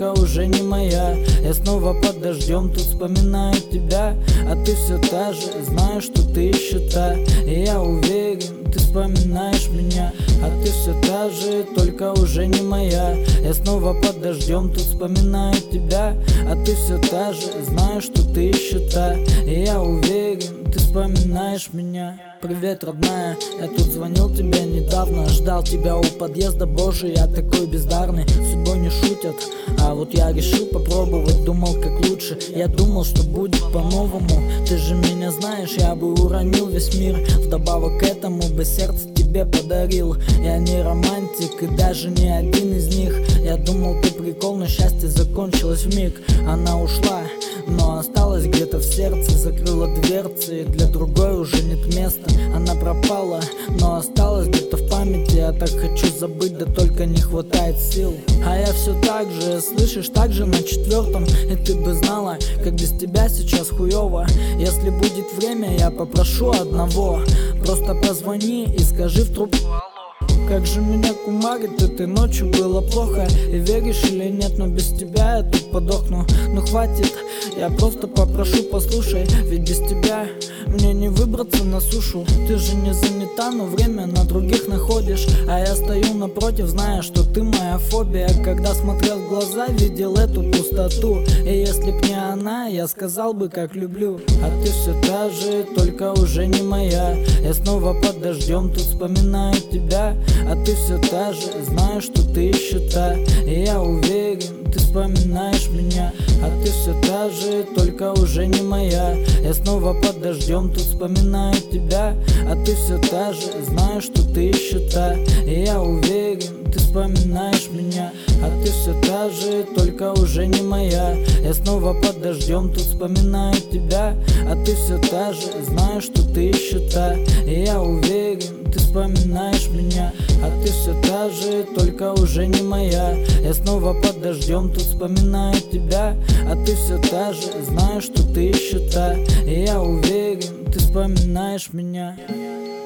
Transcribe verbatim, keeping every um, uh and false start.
только уже не моя. Я снова под дождем тут вспоминаю тебя, а ты все та же, знаю, что ты еще та. И я уверен, ты вспоминаешь меня, а ты все та же, только уже не моя. Я снова под дождем тут вспоминаю тебя, а ты все та же, знаю, что ты еще та. И я уверен, ты вспоминаешь меня. Привет, родная, я тут звонил тебе недавно, ждал тебя у подъезда, боже, я такой бездарный. Судьбой не шутят, а вот я решил попробовать, думал как лучше. Я думал, что будет по-новому, ты же меня знаешь, я бы уронил весь мир. Вдобавок к этому бы сердце тебе подарил. Я не романтик и даже не один из них. Я думал, ты прикол, но счастье закончилось вмиг. Она ушла, но осталась где-то в сердце, закрыла дверцы, и для другой уже нет места. Она пропала, но осталась где-то в памяти. Я так хочу забыть, да только не хватает сил. А я все так же, слышишь, так же на четвертом. И ты бы знала, как без тебя сейчас хуёво. Если будет время, я попрошу одного: просто позвони и скажи в трубку: как же меня кумарит, этой ночью было плохо. И веришь или нет, но без тебя я тут подохну. Ну хватит, я просто попрошу, послушай, ведь без тебя мне не выбраться на сушу. Ты же не занята, но время на других находишь. А я стою напротив, зная, что ты моя фобия. Когда смотрел в глаза, видел эту пустоту. И если б не она, я сказал бы, как люблю. А ты все та же, только уже не моя. Я снова под дождем тут вспоминаю тебя, а ты все та же, знаю, что ты еще та. И я уверен, ты вспоминаешь меня, а ты все та же, только уже не моя. Я снова под дождем тут вспоминаю тебя, а ты все та же, знаю, что ты еще та. И я уверен, ты вспоминаешь меня, а ты все та же, только уже не моя. Я снова под дождем тут вспоминаю тебя, а ты все та же, знаю, что ты еще та. И я уверен, ты вспоминаешь меня, а ты все та же, только уже не моя. Я снова под дождем тут вспоминаю тебя, а ты все та же, знаю, что ты еще та. И я уверен, ты вспоминаешь меня.